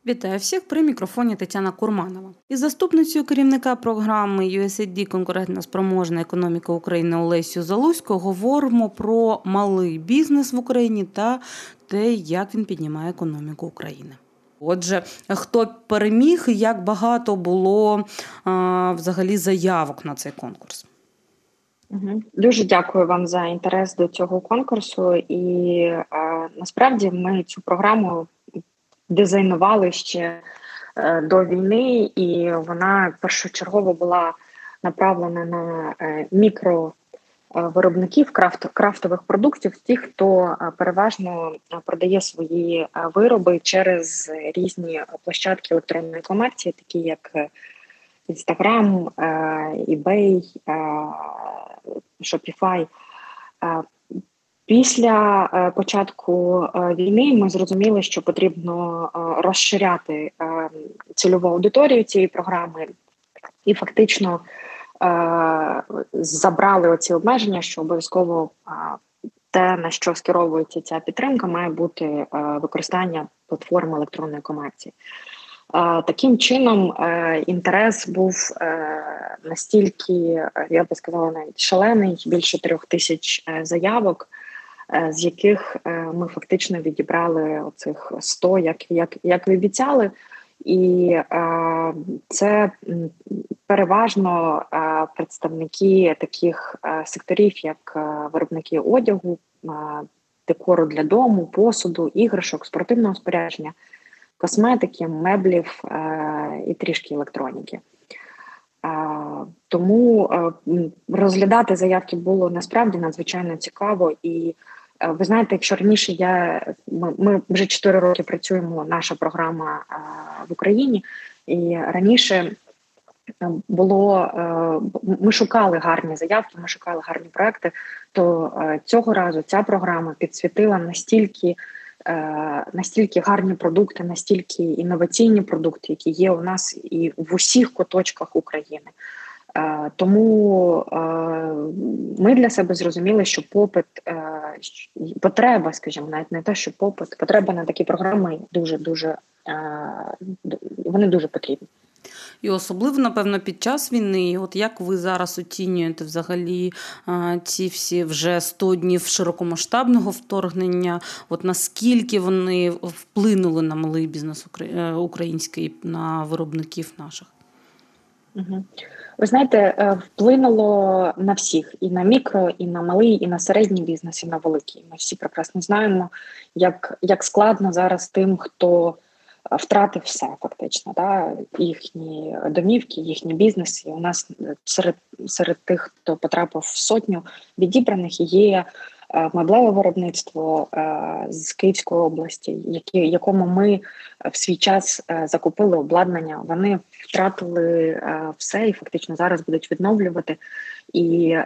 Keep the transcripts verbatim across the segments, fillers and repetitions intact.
Вітаю всіх, при мікрофоні Тетяна Курманова. Із заступницею керівника програми ю ес ей ді «Конкурентна спроможна економіка України» Олесю Залузько говоримо про малий бізнес в Україні та те, як він піднімає економіку України. Отже, хто переміг і як багато було а, взагалі заявок на цей конкурс? Дуже дякую вам за інтерес до цього конкурсу. І е, насправді ми цю програму дизайнували ще е, до війни, і вона першочергово була направлена на е, мікровиробників крафт, крафтових продуктів, ті, хто е, переважно продає свої е, вироби через різні площадки електронної комерції, такі як Instagram, е, eBay, е, Shopify. Е, Після е, початку е, війни ми зрозуміли, що потрібно е, розширяти е, цільову аудиторію цієї програми, і фактично е, забрали оці обмеження, що обов'язково е, те, на що скеровується ця підтримка, має бути е, використання платформи електронної комерції. Е, таким чином, е, інтерес був е, настільки, я би сказала, навіть шалений, більше трьох тисяч е, заявок, з яких ми фактично відібрали оцих сто, як, як, як ви обіцяли. І е, це переважно е, представники таких е, секторів, як е, виробники одягу, е, декору для дому, посуду, іграшок, спортивного спорядження, косметики, меблів е, і трішки електроніки. Е, тому е, розглядати заявки було насправді надзвичайно цікаво. І ви знаєте, якщо раніше я ми, ми вже чотири роки працюємо, наша програма а, в Україні, і раніше було а, ми шукали гарні заявки, ми шукали гарні проекти. То а, цього разу ця програма підсвітила настільки, а, настільки гарні продукти, настільки інноваційні продукти, які є у нас і в усіх куточках України. Uh, тому uh, ми для себе зрозуміли, що попит, uh, потреба, скажімо, навіть не те, що попит, потреба на такі програми дуже-дуже, uh, вони дуже потрібні. І особливо, напевно, під час війни, от як ви зараз оцінюєте взагалі ці всі вже сто днів широкомасштабного вторгнення, от наскільки вони вплинули на малий бізнес український, на виробників наших? Угу. Ви знаєте, вплинуло на всіх, і на мікро, і на малий, і на середній бізнес, і на великий. Ми всі прекрасно знаємо, як, як складно зараз тим, хто втратив все фактично, да? Їхні домівки, їхні бізнеси. У нас серед, серед тих, хто потрапив в сотню відібраних, є меблеве виробництво з Київської області, які, якому ми в свій час закупили обладнання. Вони втратили все і фактично зараз будуть відновлювати. І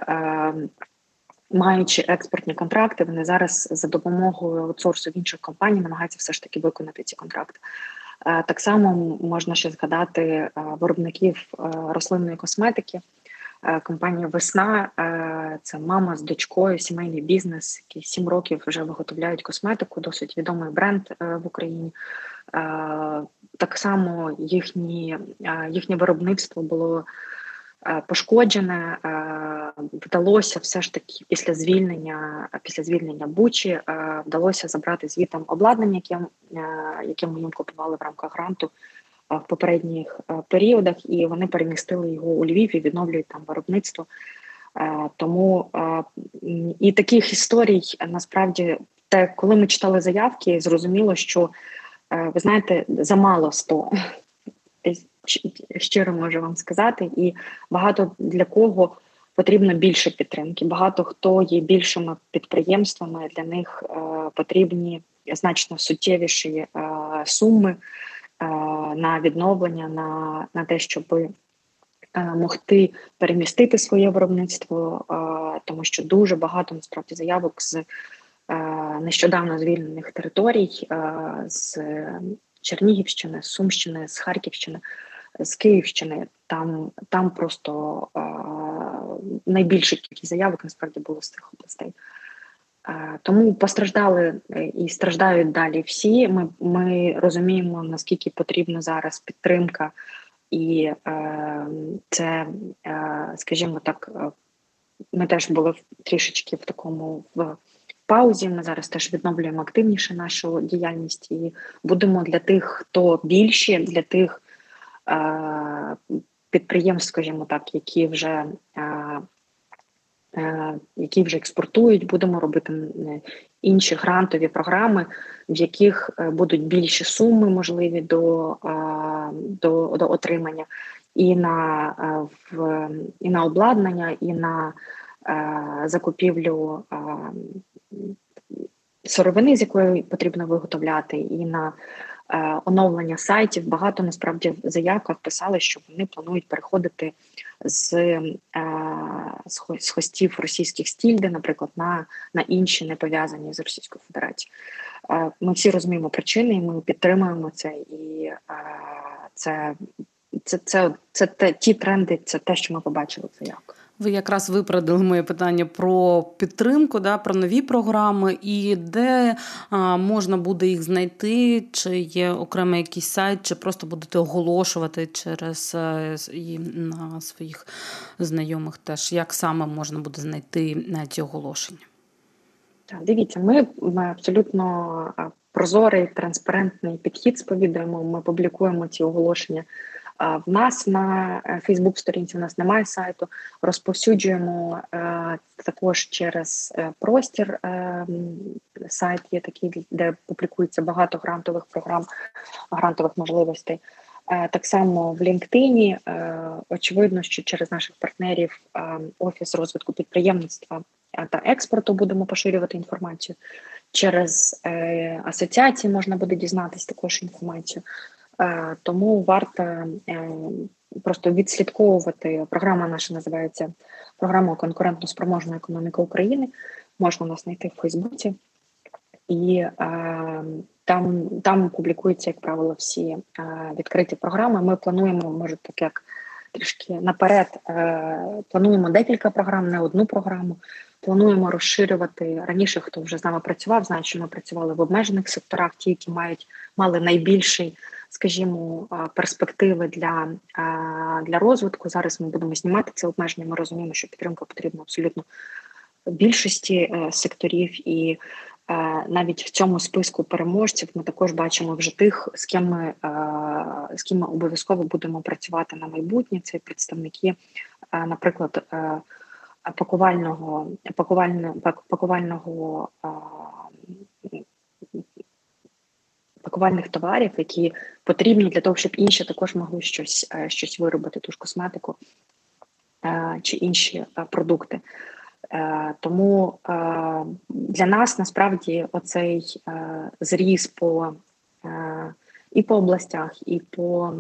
маючи експортні контракти, вони зараз за допомогою аутсорсу в інших компаній намагаються все ж таки виконати ці контракти. Так само можна ще згадати виробників рослинної косметики. Компанія «Весна» – це мама з дочкою, сімейний бізнес, який сім років вже виготовляють косметику, досить відомий бренд в Україні. Так само їхні, їхнє виробництво було пошкоджене, вдалося все ж таки після звільнення, після звільнення Бучі, вдалося забрати звітом обладнання, яке, яке ми їм купували в рамках гранту в попередніх періодах, і вони перемістили його у Львів і відновлюють там виробництво. Тому і таких історій, насправді, те, коли ми читали заявки, зрозуміло, що, ви знаєте, замало сто, щиро можу вам сказати, і багато для кого потрібно більше підтримки. Багато хто є більшими підприємствами, для них потрібні значно суттєвіші суми на відновлення, на, на те, щоб могти перемістити своє виробництво, тому що дуже багато, насправді, заявок з нещодавно звільнених територій, з Чернігівщини, з Сумщини, з Харківщини, з Київщини. Там, там просто найбільша кількість заявок, насправді, було з цих областей. Тому постраждали і страждають далі всі. Ми, ми розуміємо, наскільки потрібна зараз підтримка, і е, це, е, скажімо так, ми теж були трішечки в такому в паузі. Ми зараз теж відновлюємо активніше нашу діяльність і будемо для тих, хто більші, для тих е, підприємств, скажімо так, які вже е, які вже експортують, будемо робити інші грантові програми, в яких будуть більші суми можливі до, до, до отримання і на, в, і на обладнання, і на закупівлю сировини, з якої потрібно виготовляти, і на оновлення сайтів. Багато, насправді, в заявках писали, що вони планують переходити з, з хостів російських стільди, наприклад, на, на інші, не пов'язані з Російською Федерацією. Ми всі розуміємо причини, і ми підтримуємо це, і це, це, це, це, це ті тренди, це те, що ми побачили в заявках. Ви якраз виправдали моє питання про підтримку, да, про нові програми, і де а, можна буде їх знайти, чи є окремий якийсь сайт, чи просто будете оголошувати через і на своїх знайомих теж, як саме можна буде знайти ці оголошення? Так, дивіться, ми, ми абсолютно прозорий, транспарентний підхід сповідуємо, ми публікуємо ці оголошення. В нас на Фейсбук-сторінці, у нас немає сайту, розповсюджуємо е, також через е, простір. Е, сайт є такий, де публікується багато грантових програм, грантових можливостей. Е, так само в LinkedIn, е, очевидно, що через наших партнерів е, Офіс розвитку підприємництва та експорту будемо поширювати інформацію. Через е, асоціації можна буде дізнатися також інформацію. Тому варто просто відслідковувати. Програма наша називається програма конкурентно-спроможна економіка України. Можна нас знайти в Фейсбуці. І е, там, там публікуються, як правило, всі е, відкриті програми. Ми плануємо, може, так як трішки наперед, е, плануємо декілька програм, не одну програму. Плануємо розширювати. Раніше, хто вже з нами працював, знає, що ми працювали в обмежених секторах, ті, які мають, мали найбільший, скажімо, перспективи для, для розвитку. Зараз ми будемо знімати ці обмеження. Ми розуміємо, що підтримка потрібна абсолютно більшості секторів, і навіть в цьому списку переможців ми також бачимо вже тих, з ким ми, з ким ми обов'язково будемо працювати на майбутнє. Це представники, наприклад, пакувального, пакувального, пакувального пакувальних товарів, які потрібні для того, щоб інші також могли щось, щось виробити, ту ж косметику чи інші продукти. Тому для нас насправді оцей зріз по і по областях, і по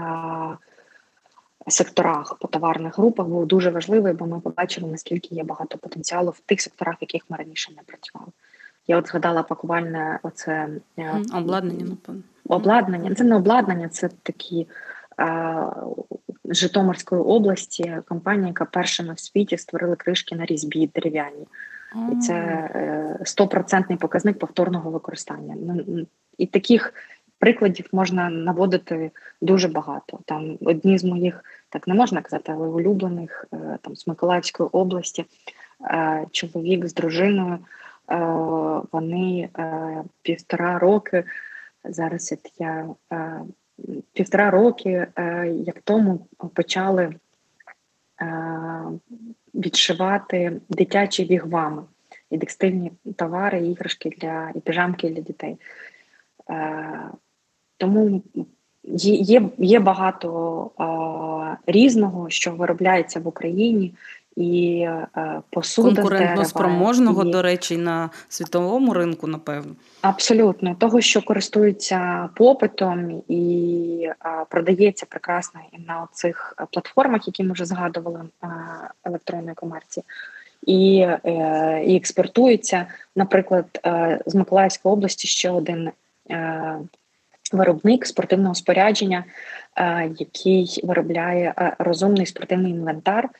секторах, по товарних групах був дуже важливий, бо ми побачили, наскільки є багато потенціалу в тих секторах, в яких ми раніше не працювали. Я от згадала пакувальне оце обладнання, напевно. Обладнання. Це не обладнання, це такі е, Житомирської області компанія, яка першими в світі створили кришки на різьбі дерев'яні. І це стопроцентний показник повторного використання. І таких прикладів можна наводити дуже багато. Там одні з моїх, так не можна казати, але улюблених, там з Миколаївської області, е, чоловік з дружиною, вони е, півтора роки, зараз от я е, півтора роки, е, як тому почали е, відшивати дитячі вігвами і текстильні товари, і іграшки для і піжамки для дітей. Е, тому є, є, є багато е, різного, що виробляється в Україні. І е, посуда конкурентно-спроможного, і... до речі, на світовому ринку, напевно. Абсолютно. Того, що користуються попитом і е, продається прекрасно і на цих платформах, які ми вже згадували, е, електронної комерції, і, е, і експортується. Наприклад, е, з Миколаївської області ще один е, виробник спортивного спорядження, е, який виробляє е, розумний спортивний інвентар,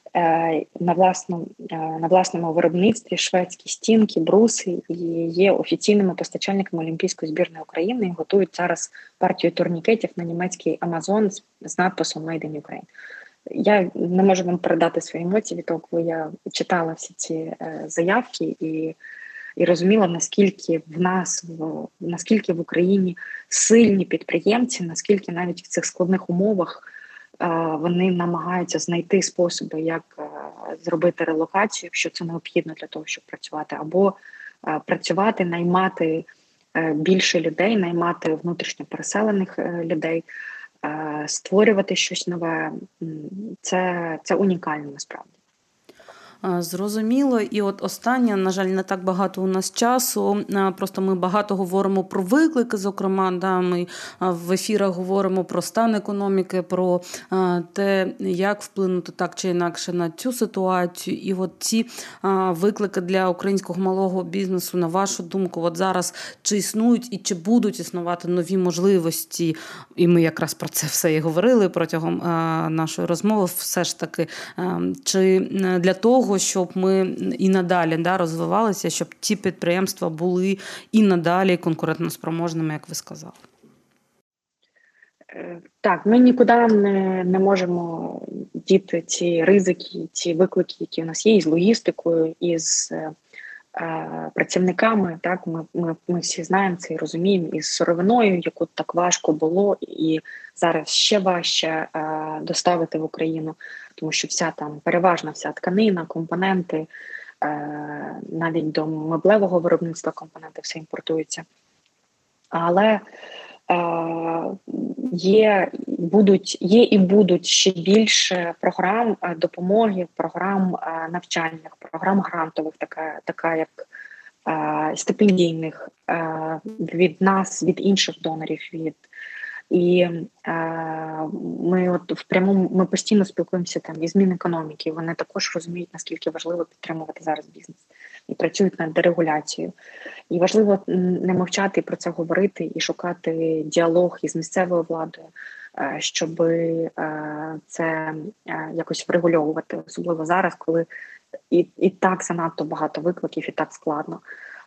на власну, на власному виробництві шведські стінки, бруси і є офіційними постачальниками Олімпійської збірної України і готують зараз партію турнікетів на німецький Amazon з, з надписом «Made in Ukraine». Я не можу вам передати свої емоції від того, коли я читала всі ці е, заявки і, і розуміла, наскільки в нас, в, наскільки в Україні сильні підприємці, наскільки навіть в цих складних умовах е, вони намагаються знайти способи, як е, зробити релокацію, якщо це необхідно для того, щоб працювати, або е, працювати, наймати е, більше людей, наймати внутрішньо переселених е, людей, створювати щось нове, це, це унікально насправді. Зрозуміло. І от останнє, на жаль, не так багато у нас часу, просто ми багато говоримо про виклики, зокрема, да, ми в ефірах говоримо про стан економіки, про те, як вплинути так чи інакше на цю ситуацію. І от ці виклики для українського малого бізнесу, на вашу думку, от зараз чи існують і чи будуть існувати нові можливості, і ми якраз про це все і говорили протягом нашої розмови, все ж таки, чи для того, щоб ми і надалі да, розвивалися, щоб ці підприємства були і надалі конкурентоспроможними, як ви сказали? Так, ми нікуди не, не можемо діти ці ризики, ці виклики, які у нас є, і з логістикою, і з е, працівниками. Так, ми, ми, ми всі знаємо це і розуміємо, і з сировиною, яку так важко було, і зараз ще важче е, доставити в Україну, тому що вся там переважна вся тканина, компоненти, е, навіть до меблевого виробництва компоненти все імпортуються. Але Є, будуть, є і будуть ще більше програм допомоги, програм навчальних, програм грантових, така, така як стипендійних від нас, від інших донорів. Від І ми от в прямому ми постійно спілкуємося там із Мінекономіки. Вони також розуміють, наскільки важливо підтримувати зараз бізнес і працюють над дерегуляцією. І важливо не мовчати, про це говорити і шукати діалог із місцевою владою, щоб це якось врегульовувати, особливо зараз, коли і, і так занадто багато викликів, і так складно.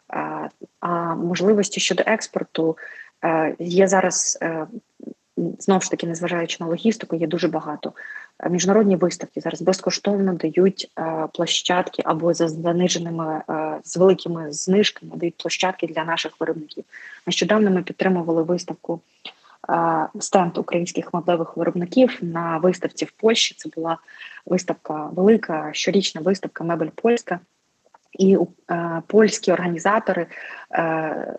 А можливості щодо експорту є зараз, знову ж таки, незважаючи на логістику, є дуже багато. Міжнародні виставки зараз безкоштовно дають площадки або за заниженими, з великими знижками дають площадки для наших виробників. Нещодавно ми підтримували виставку стенд українських меблевих виробників на виставці в Польщі. Це була виставка велика, щорічна виставка «Мебель Польська». І е, польські організатори е,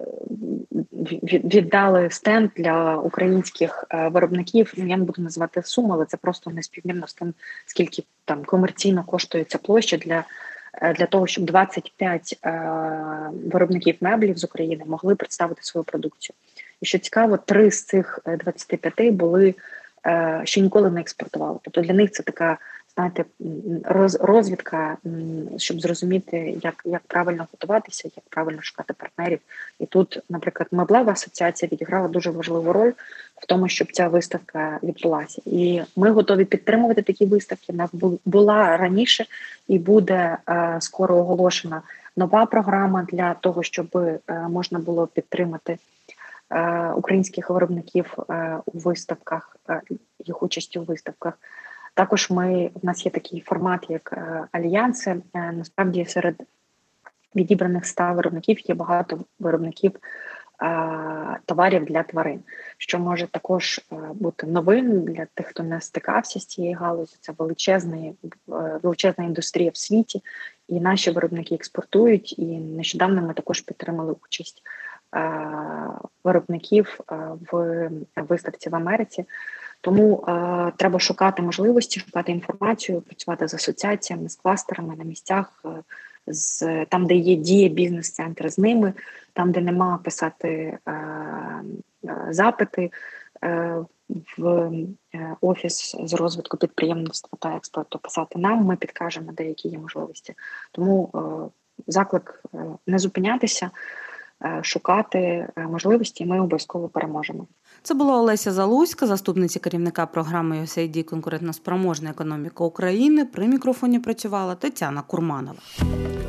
віддали стенд для українських е, виробників. Я не буду називати суму, але це просто неспівмірно з тим, скільки там комерційно коштує ця площа для, е, для того, щоб двадцять п'ять е, виробників меблів з України могли представити свою продукцію. І що цікаво, три з цих двадцяти п'яти були, е, що ніколи не експортували. Тобто для них це така, знаєте, роз, розвідка, щоб зрозуміти, як, як правильно готуватися, як правильно шукати партнерів. І тут, наприклад, меблева асоціація відіграла дуже важливу роль в тому, щоб ця виставка відбулася. І ми готові підтримувати такі виставки. У нас була раніше і буде е, скоро оголошена нова програма для того, щоб е, можна було підтримати е, українських виробників е, у виставках, е, їх участі у виставках. Також ми, в нас є такий формат, як е, альянси. Е, насправді серед відібраних ста виробників є багато виробників е, товарів для тварин, що може також е, бути новим для тих, хто не стикався з цією галузю. Це величезна, е, величезна індустрія в світі, і наші виробники експортують. І нещодавно ми також підтримали участь е, виробників е, в виставці в Америці. Тому е, треба шукати можливості, шукати інформацію, працювати з асоціаціями, з кластерами на місцях, е, з там, де є діє бізнес-центр, з ними, там, де нема, писати е, е, запити е, в е, офіс з розвитку підприємництва та експорту, писати нам, ми підкажемо, де які є можливості. Тому е, заклик е, не зупинятися, шукати можливості, ми обов'язково переможемо. Це була Олеся Залузька, заступниця керівника програми ю ес ей ай ді «Конкурентноспроможна економіка України». При мікрофоні працювала Тетяна Курманова.